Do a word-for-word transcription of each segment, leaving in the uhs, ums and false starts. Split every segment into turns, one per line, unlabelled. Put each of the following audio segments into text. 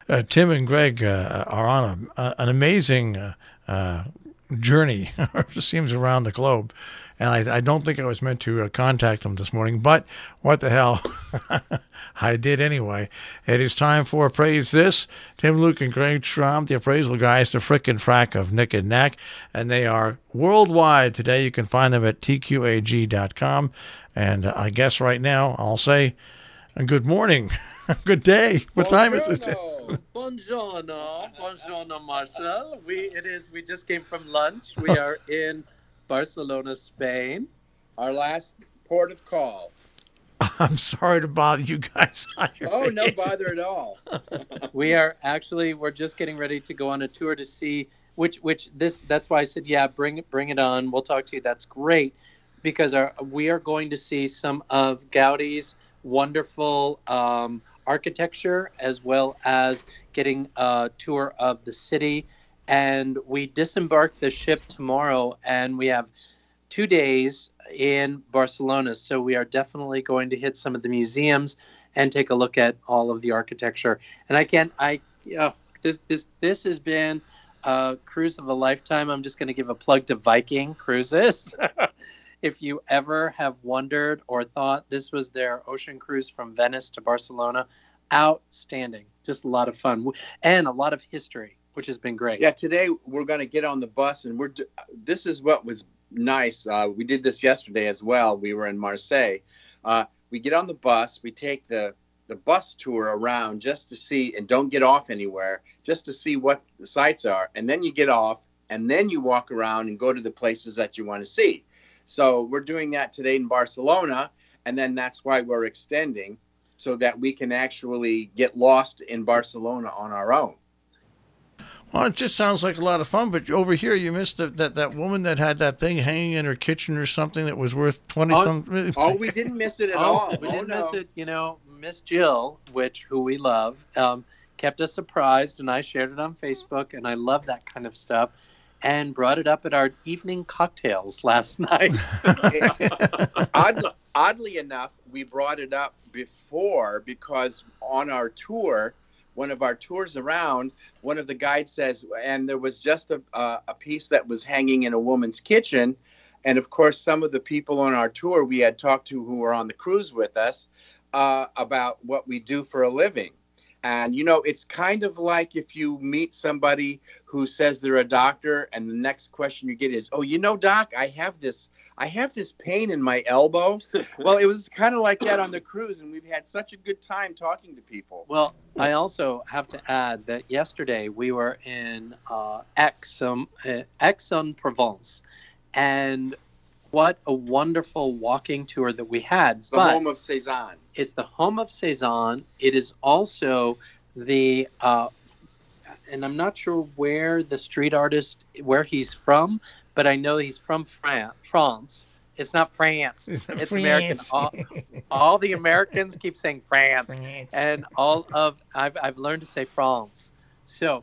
uh, Tim and Greg uh, are on a, a, an amazing uh, uh, journey, it seems, around the globe. And I, I don't think I was meant to uh, contact them this morning, but what the hell, I did anyway. It is time for Praise This. Tim, Luke, and Greg Schramm, the appraisal guys, the frickin' frack of Nick and Nack, and they are worldwide today. You can find them at T Q A G dot com. And uh, I guess right now I'll say uh, good morning, good day. What
Buongiorno.
time is it?
Buongiorno, buongiorno, Marcel. We it is. We just came from lunch. We are in Barcelona, Spain. Our last port of call.
I'm sorry to bother you guys on your
Oh,
vacation.
no bother at all. We are actually we're just getting ready to go on a tour to see which which this. That's why I said, yeah, bring it bring it on. We'll talk to you. That's great because our we are going to see some of Gaudi's wonderful um, architecture as well as getting a tour of the city. And we disembark the ship tomorrow, and we have two days in Barcelona. So we are definitely going to hit some of the museums and take a look at all of the architecture. And I can't, I, you know, this, this, this has been a cruise of a lifetime. I'm just going to give a plug to Viking Cruises. If you ever have wondered or thought this was their ocean cruise from Venice to Barcelona, outstanding. Just a lot of fun and a lot of history, which has been great.
Yeah, today we're going to get on the bus, and we're. This is what was nice. Uh, we did this yesterday as well. We were in Marseille. Uh, we get on the bus. We take the the bus tour around just to see, and don't get off anywhere, just to see what the sights are. And then you get off, and then you walk around and go to the places that you want to see. So we're doing that today in Barcelona, and then that's why we're extending, so that we can actually get lost in Barcelona on our own.
Well, it just sounds like a lot of fun, but over here you missed the, that that woman that had that thing hanging in her kitchen or something that was worth twenty.
Oh,
Some...
oh we didn't miss it at
oh,
all.
We
oh,
didn't
no.
miss it. You know, Miss Jill, which who we love, um, kept us surprised, and I shared it on Facebook, and I love that kind of stuff, and brought it up at our evening cocktails last night.
oddly, oddly enough, we brought it up before because on our tour, one of our tours around, one of the guides says, and there was just a, uh, a piece that was hanging in a woman's kitchen. And of course, some of the people on our tour we had talked to who were on the cruise with us uh, about what we do for a living. And, you know, it's kind of like if you meet somebody who says they're a doctor and the next question you get is, oh, you know, doc, I have this I have this pain in my elbow. Well, it was kind of like that on the cruise, and we've had such a good time talking to people.
Well, I also have to add that yesterday we were in uh, Aix, um, uh, Aix-en-Provence, and what a wonderful walking tour that we had.
It's the
but
home of Cézanne.
It's the home of Cézanne. It is also the, uh, and I'm not sure where the street artist, where he's from, but I know he's from Fran- France. It's not France. It's
France.
American. All, all the Americans keep saying France,
France.
and all of I've I've learned to say France. So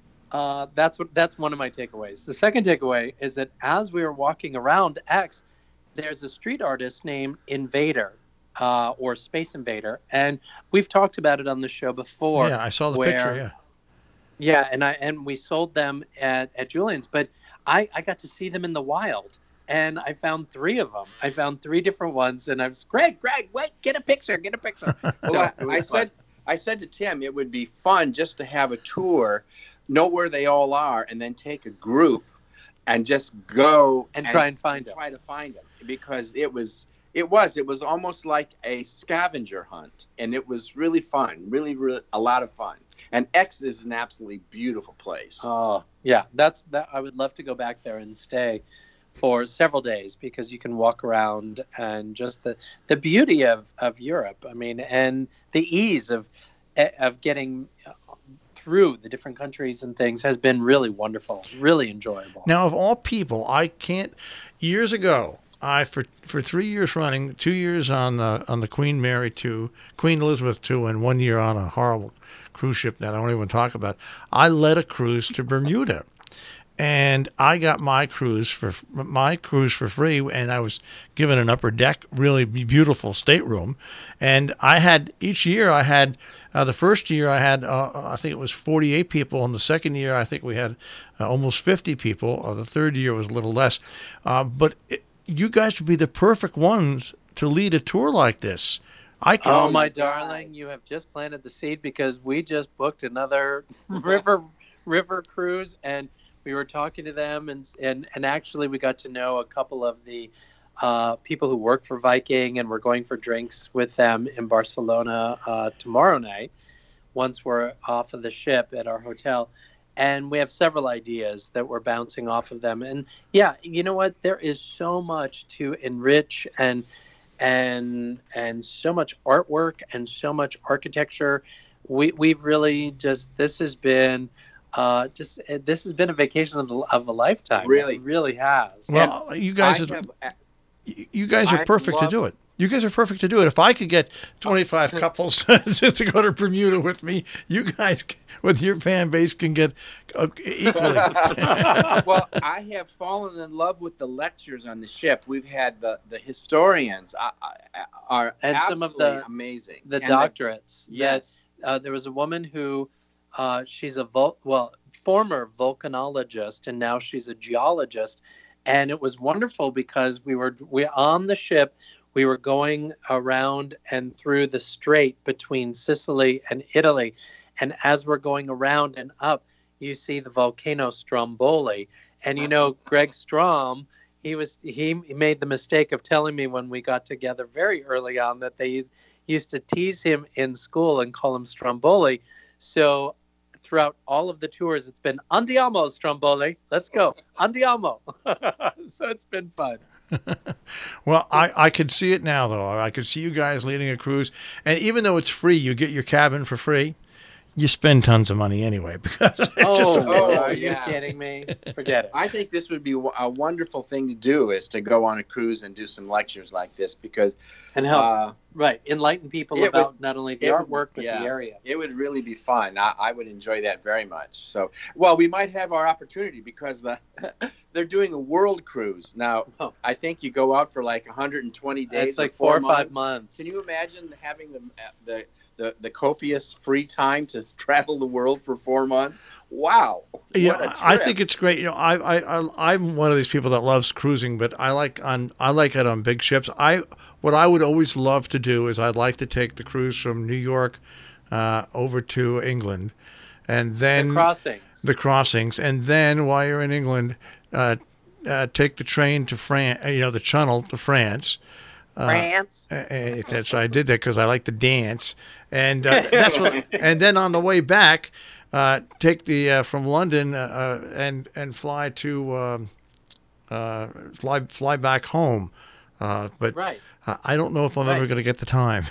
uh, that's what that's one of my takeaways. The second takeaway is that as we were walking around X, there's a street artist named Invader, uh, or Space Invader, and we've talked about it on the show before.
Yeah, I saw the
where,
picture. Yeah.
Yeah, and I and we sold them at, at Julian's, but I, I got to see them in the wild, and I found three of them. I found three different ones, and I was, Greg, Greg, wait, get a picture, get a picture. So
Well,
it
I, I
was fun.
said I said to Tim, it would be fun just to have a tour, know where they all are, and then take a group and just go
And try and find
and
them.
try to find them, because it was it was it was almost like a scavenger hunt, and it was really fun, really, really a lot of fun. And X is an absolutely beautiful place.
Oh, yeah, that's that. I would love to go back there and stay for several days because you can walk around and just the, the beauty of, of Europe. I mean, and the ease of of getting through the different countries and things has been really wonderful, really enjoyable.
Now, of all people, I can't. Years ago, I for for three years running, two years on the on the Queen Mary two, Queen Elizabeth two, and one year on a horrible cruise ship that I don't even talk about. I led a cruise to Bermuda, and I got my cruise for my cruise for free, and I was given an upper deck, really beautiful stateroom, and I had each year I had uh, the first year I had uh, I think it was forty-eight people, and the second year I think we had uh, almost fifty people. Uh, the third year was a little less, uh, but it, you guys would be the perfect ones to lead a tour like this. I can.
Oh, my darling, you have just planted the seed, because we just booked another river river cruise, and we were talking to them, and and and actually we got to know a couple of the uh, people who work for Viking, and we're going for drinks with them in Barcelona uh, tomorrow night, once we're off of the ship at our hotel. And we have several ideas that we're bouncing off of them. And yeah, you know what? There is so much to enrich and and and so much artwork and so much architecture. We we've really just this has been uh, just this has been a vacation of, the, of a lifetime.
Really,
it really has.
Well, and you guys are,
have,
you guys are
I
perfect to
love,
do it. You guys are perfect to do it. If I could get twenty-five couples to go to Bermuda with me, you guys, with your fan base, can get uh, equally.
Well, I have fallen in love with the lectures on the ship. We've had the, the historians uh, are
And some of
absolutely
the-
amazing.
The
And
doctorates. that-
yes.
Uh, there was a woman who, uh, she's a vul- well former volcanologist, and now she's a geologist, and it was wonderful because we were we on the ship. We were going around and through the strait between Sicily and Italy, and as we're going around and up, you see the volcano Stromboli, and you know Greg Strom. He was he made the mistake of telling me when we got together very early on that they used to tease him in school and call him Stromboli. So throughout all of the tours, it's been Andiamo, Stromboli. Let's go. Andiamo. So it's been fun.
Well, I, I could see it now, though. I could see you guys leading a cruise. And even though it's free, you get your cabin for free. You spend tons of money anyway. Because it's
Oh,
just,
Oh,
are you
yeah.
kidding me? Forget it.
I think this would be a wonderful thing to do, is to go on a cruise and do some lectures like this, because
And help,
uh,
right, enlighten people
it
about
would-
not only the
it would-
artwork, but
yeah.
the area.
it would really be fun. I, I would enjoy that very much. So, well, we might have our opportunity, because the they're doing a world cruise now.
Oh.
I think you go out for like one hundred twenty days.
It's like
or
four or five months.
Can you imagine having the the the, the copious free time to travel the world for four months? Wow!
yeah,
What a
I
trip.
think it's great. You know, I, I, I, I'm one of these people that loves cruising, but I like on, I like it on big ships. I, what I would always love to do is I'd like to take the cruise from New York uh, over to England, and then
The crossings.
the crossings, and then while you're in England, uh, uh, take the train to France. You know, the Channel to France.
France.
Uh, uh, that's I did that because I like to dance, and uh, that's what. And then on the way back, uh, take the uh, from London uh, and and fly to um, uh, fly fly back home. Uh, but
Right.
I I don't know if I'm ever
Right.
going to get the time.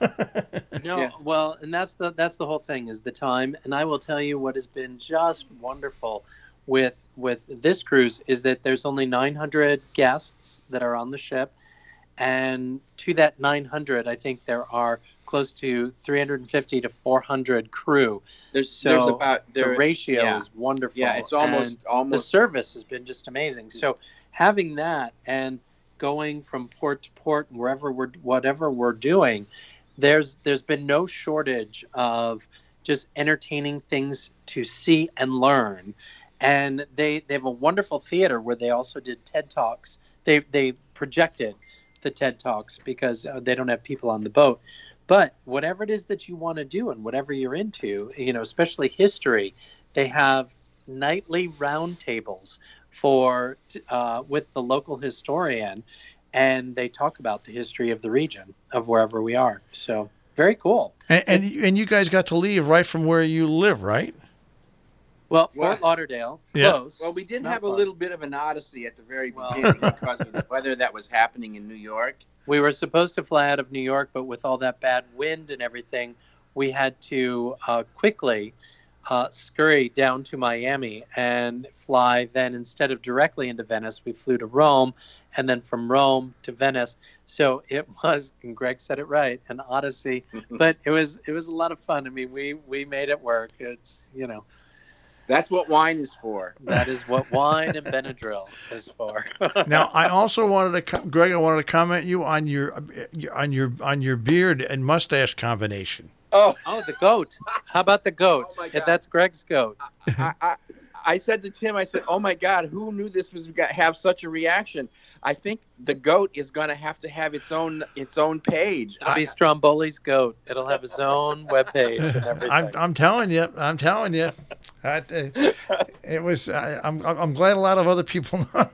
No,
Yeah.
well, and that's the that's the whole thing, is the time. And I will tell you what has been just wonderful with with this cruise is that there's only nine hundred guests that are on the ship, and to that nine hundred, I think there are close to three hundred fifty to four hundred crew.
There's
So
there's about there.
the ratio
yeah.
is wonderful.
Yeah, it's almost
and the
almost.
service has been just amazing. So having that and going from port to port, wherever we're whatever we're doing, there's there's been no shortage of just entertaining things to see and learn. And they they have a wonderful theater where they also did TED Talks. They they projected the TED Talks because uh, they don't have people on the boat. But whatever it is that you want to do and whatever you're into, you know, especially history, they have nightly roundtables for uh, with the local historian, and they talk about the history of the region of wherever we are. So very cool.
and, and and you guys got to leave right from where you live, right?
Well,
Well-
Fort Lauderdale,
Yeah.
close.
Well, we did
Not
have a
far.
little bit of an odyssey at the very
Well-
beginning because of the weather that was happening in New York.
We were supposed to fly out of New York, but with all that bad wind and everything, we had to uh, quickly uh, scurry down to Miami and fly. Then instead of directly into Venice, we flew to Rome, and then from Rome to Venice. So it was, and Greg said it right, an odyssey. But it was it was a lot of fun. I mean, we we made it work. It's you know,
That's what wine is for.
That is what wine and Benadryl is for.
Now, I also wanted to, co- Greg, I wanted to comment you on your on your on your beard and mustache combination.
Oh,
Oh, the goat. How about the goat?
Oh my
Yeah,
God.
that's Greg's goat.
I, I, I said to Tim, I said, "Oh my God, who knew this was going to have such a reaction?" I think the goat is going to have to have its own its own page.
It'll be
I-
Stromboli's goat. It'll have his own webpage and everything.
I'm I'm telling you, I'm telling you, I, uh, it was. I, I'm I'm glad a lot of other people know.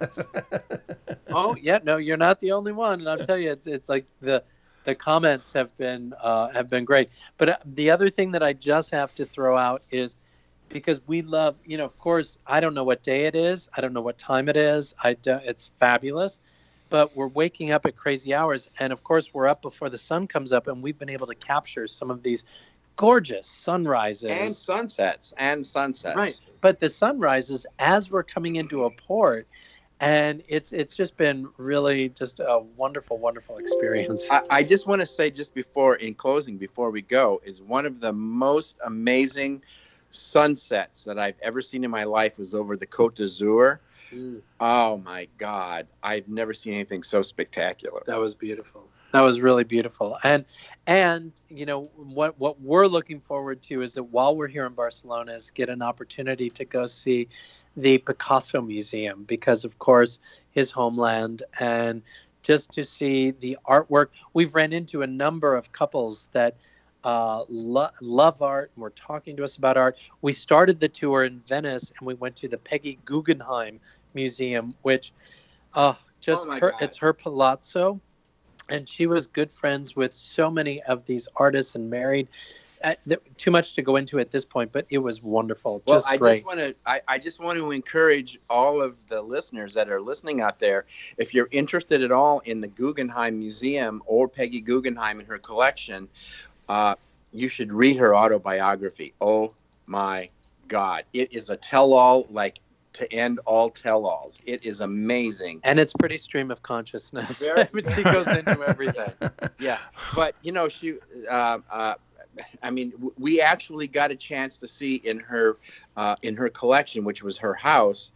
Oh yeah, no, you're not the only one, and I'll tell you, it's it's like the the comments have been uh, have been great. But uh, the other thing that I just have to throw out is because we love, you know, of course, I don't know what day it is, I don't know what time it is. I do, it's fabulous, but we're waking up at crazy hours, and of course, we're up before the sun comes up, and we've been able to capture some of these gorgeous sunrises
and sunsets and sunsets.
Right. But the sunrises as we're coming into a port, and it's it's just been really just a wonderful, wonderful experience.
I, I just want to say, just before, in closing, before we go, is one of the most amazing sunsets that I've ever seen in my life was over the Côte d'Azur.
Mm,
Oh my God, I've never seen anything so spectacular.
that was beautiful. That was really beautiful. And and you know what what we're looking forward to is that while we're here in Barcelona is get an opportunity to go see the Picasso Museum, because of course his homeland, and just to see the artwork. We've ran into a number of couples that uh, lo- love art and were talking to us about art. We started the tour in Venice and we went to the Peggy Guggenheim Museum, which uh, just
Oh my
her,
God.
it's her palazzo. And she was good friends with so many of these artists and married. Uh, th- too much to go into at this point, but it was wonderful.
Well,
just
I
great.
just want to I, I just want to encourage all of the listeners that are listening out there. If you're interested at all in the Guggenheim Museum or Peggy Guggenheim and her collection, uh, you should read her autobiography. Oh my God, it is a tell-all, like to end all tell-alls. It is amazing.
And it's pretty stream of consciousness.
Very-
But she goes into everything.
Yeah, but you know, she, uh, uh, I mean, w- we actually got a chance to see in her, uh, in her collection, which was her house,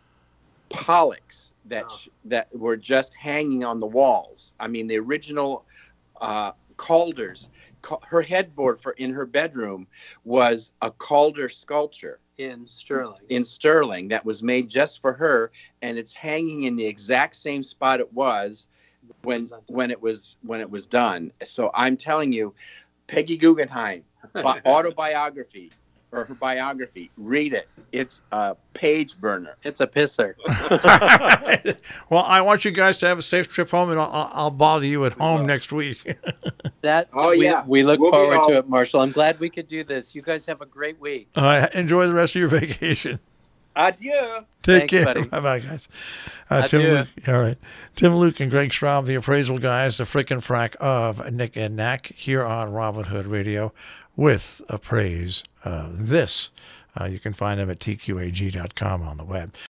Pollocks that
Oh.
sh- that were just hanging on the walls. I mean, the original uh, Calders. Ca- Her headboard for in her bedroom was a Calder sculpture
In Sterling.
in sterling that was made just for her, and it's hanging in the exact same spot it was when when it was when it was done. So I'm telling you, Peggy Guggenheim bi- autobiography or her biography, read it. It's a page burner.
It's a pisser.
Well, I want you guys to have a safe trip home, and I'll, I'll I'll bother you at home next week.
That
Oh,
we,
yeah.
we look
We'll be
forward to
all-
it, Marshall. I'm glad we could do this. You guys have a great week.
All right, enjoy the rest of your vacation.
Adieu.
Take
Thanks,
care.
buddy.
Bye bye, guys. Uh, Tim
Adieu.
Luke, all right. Tim Luke and Greg Schraub, the appraisal guys, the frickin' frack of Nick and Knack here on Robin Hood Radio with Appraise uh, This. Uh, you can find them at T Q A G dot com on the web.